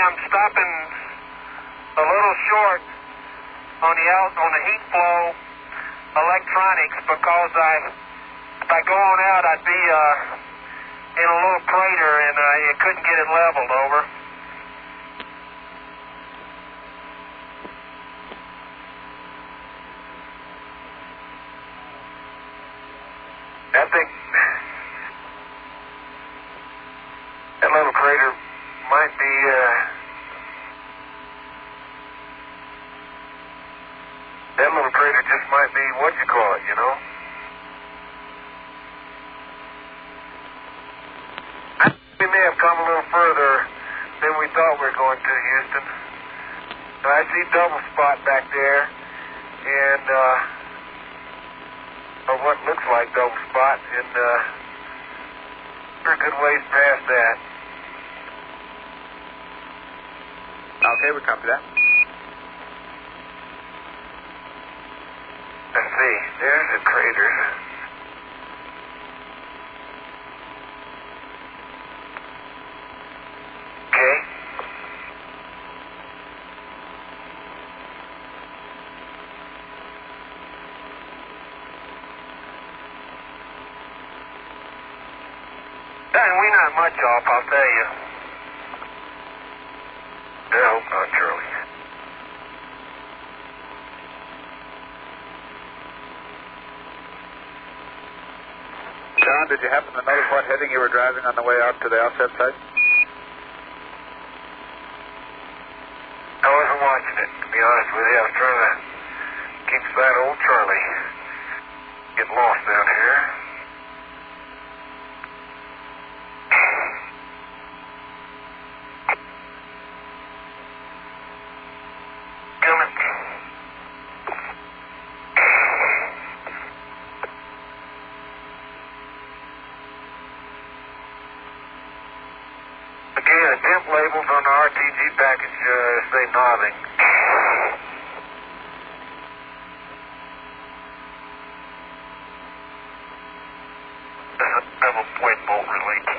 I'm stopping a little short on the heat flow electronics because if I go on out, I'd be in a little crater and it couldn't get it leveled. Over. I think that little crater might be that little crater just might be what you call it, you know. We may have come a little further than we thought we were going to, Houston. I see double spot back there, and or what looks like double spot, and pretty good ways past that. Okay, we copy that. Let's see, there's the crater. Okay. And we not much off, I'll tell you. I hope not, Charlie. John, did you happen to notice what heading you were driving on the way out to the offset site? I wasn't watching it, to be honest with you. I was trying to keep that old Charlie. Getting lost down here. Coming. Again, the temp labels on the RTG package say nothing. Double point bolt related.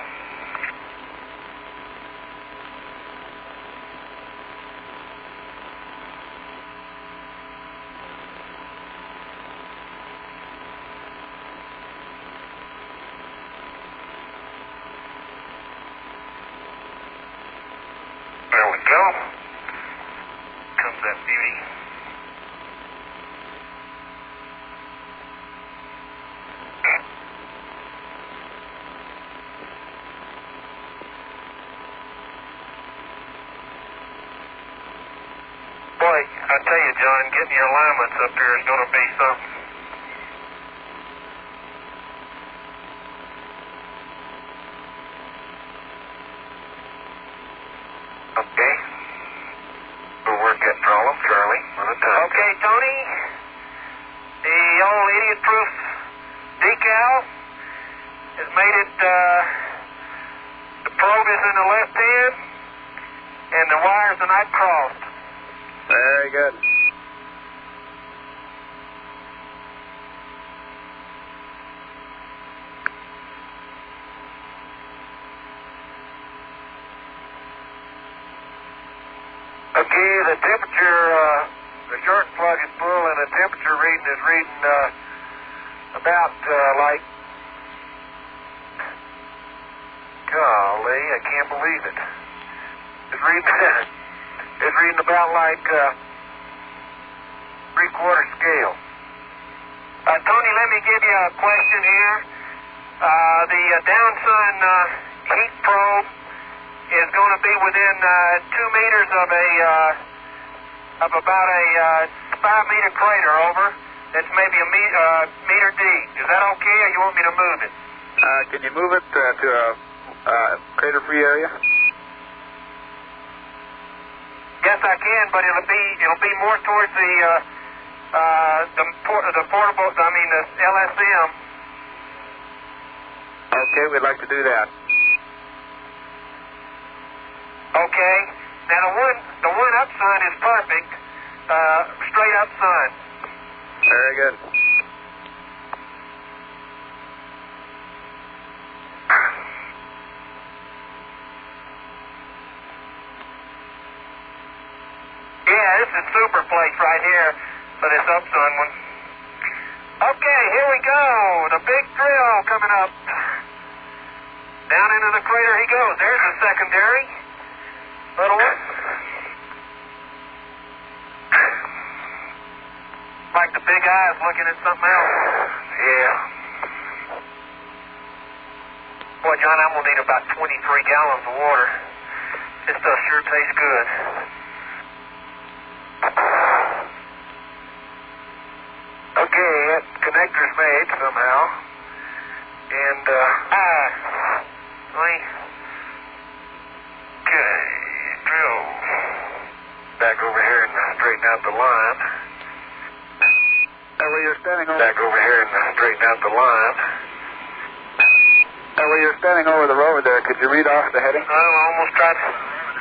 There we go. Comes that beauty. Boy, I tell you, John, getting your alignments up here is going to be something. Okay. We'll work that problem, Charlie, on the time. Okay, Tony. The old idiot-proof decal has made it, the probe is in the left hand, and the wires are not crossed. Very good. Okay, the temperature, the short plug is full, and the temperature reading is reading about like, golly, I can't believe it. It's reading about like 3/4 scale. Tony, let me give you a question here. The downsun heat probe is going to be within 2 meters of about a 5-meter crater, over. That's maybe a meter deep. Is that okay, or you want me to move it? Can you move it to a crater-free area? Yes, I can, but it'll be more towards the portable. I mean the LSM. Okay, we'd like to do that. Okay. Now the one up sun is perfect. Straight up sun. Very good. Yeah, this is super place right here for this upsun one. Okay, here we go. The big drill coming up. Down into the crater he goes. There's the secondary. Little one. Like the big eyes looking at something else. Yeah. Boy, John, I'm going to need about 23 gallons of water. This stuff sure tastes good. Okay, that connector's made somehow. And, okay, drill. Back over here and straighten out the line. Where you're standing over. Back over here and straighten out the line. Where you're standing over the rover there, could you read off the heading? I almost tried to.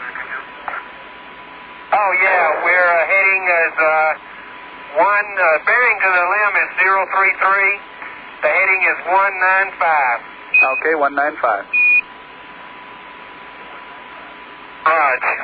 Oh, yeah, we're heading as bearing to the limb is 033. The heading is 195. Okay, 195. Roger.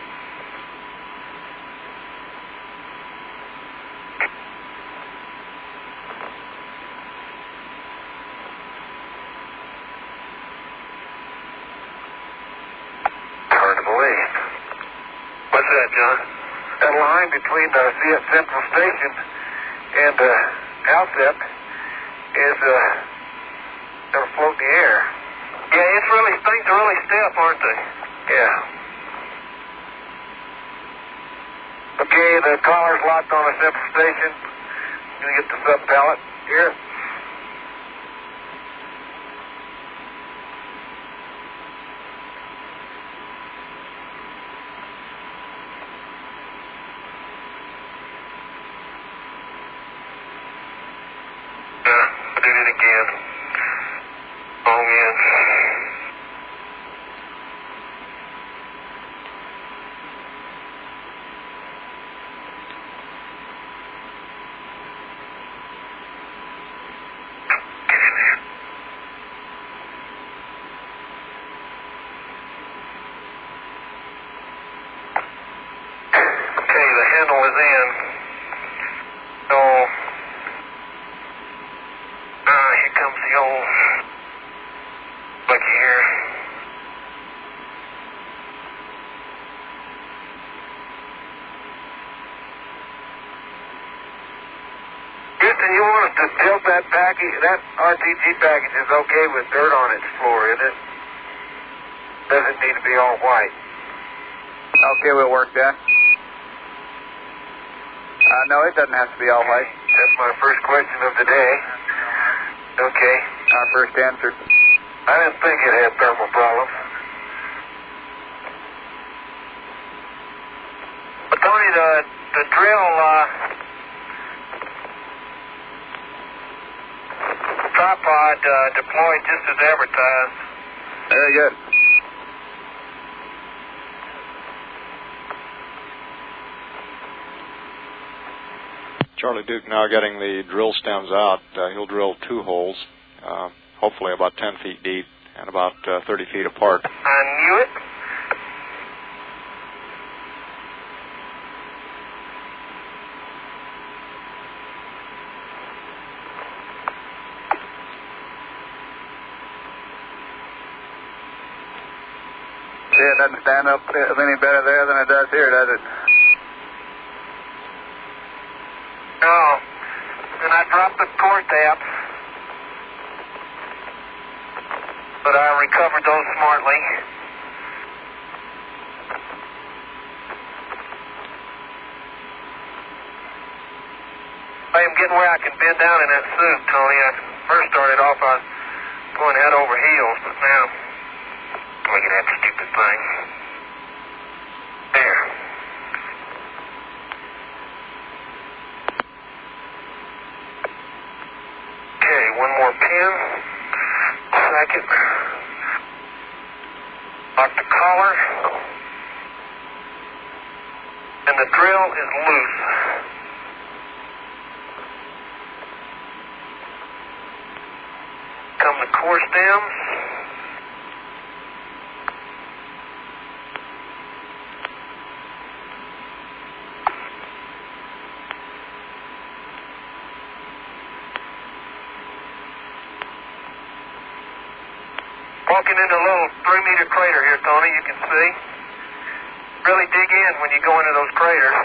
Hard to believe. What's that, John? That line between the Central Station and Alcep is never float in the air. Yeah, it's really, things are really stiff, aren't they? Yeah. Okay, the collar's locked on the Central Station. Gonna get the sub pallet here. I did it again. Wrong end. Okay, the handle is in. So, here comes the old bucky here. Houston, you want us to tilt that package? That RTG package is okay with dirt on its floor, isn't it? Doesn't need to be all white. Okay, we'll work that. No, it doesn't have to be all white. That's my first question of the day. Okay. Our first answer. I didn't think it had thermal problems. But Tony, the drill tripod deployed just as advertised. Very good. Charlie Duke now getting the drill stems out. He'll drill 2 holes, hopefully about 10 feet deep and about 30 feet apart. I knew it. See, it doesn't stand up any better there than it does here, does it? No. And I dropped the core taps. But I recovered those smartly. I am getting where I can bend down in that suit, Tony. I first started off, I was going head over heels, but now, look at that stupid thing. There. Okay, one more pin. Second. Lock the collar. And the drill is loose. Come the core stems. Walking into a little 3-meter crater here, Tony, you can see. Really dig in when you go into those craters.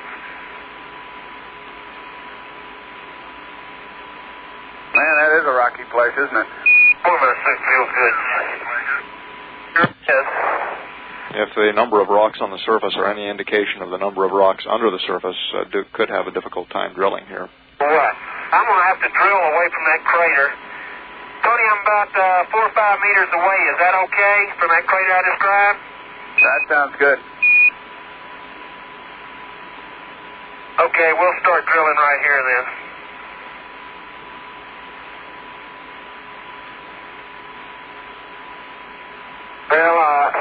Man, that is a rocky place, isn't it? Boy, my suit feels good. Yes. If the number of rocks on the surface are any indication of the number of rocks under the surface, Duke could have a difficult time drilling here. What? I'm going to have to drill away from that crater. Tony, I'm about 4 or 5 meters away. Is that okay from that crater I described? That sounds good. Okay, we'll start drilling right here then. Well,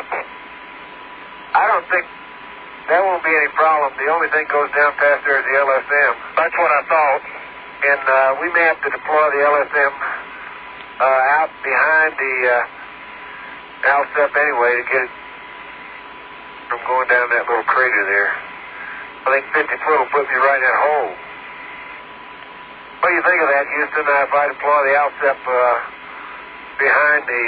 I don't think that won't be any problem. The only thing goes down past there is the LSM. That's what I thought. And we may have to deploy the LSM out behind the Alsep anyway to get it from going down that little crater there. I think 50 foot will put me right in that hole. What do you think of that, Houston? If I deploy the Alsep behind the...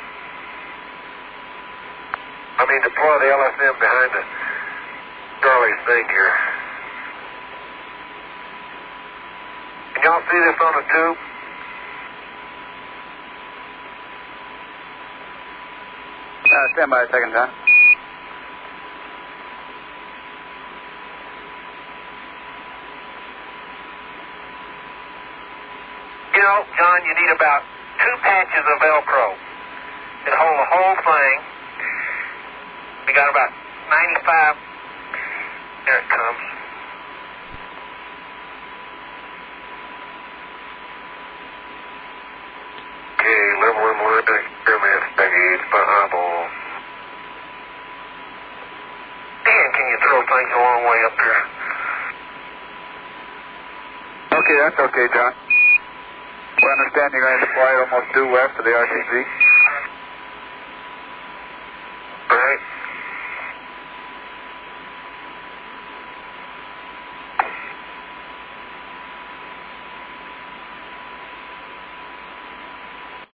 deploy the LSM behind the Charlie's thing here. Can y'all see this on the tube? Stand by a second, John. You know, John, you need about 2 patches of Velcro that hold the whole thing. We got about 95. There it comes. Okay, level and wood, experiment, spaghetti, eyeball. Man, can you throw things a long way up there? Okay, that's okay, John. We understand you're going to deploy it almost due west of the RCZ.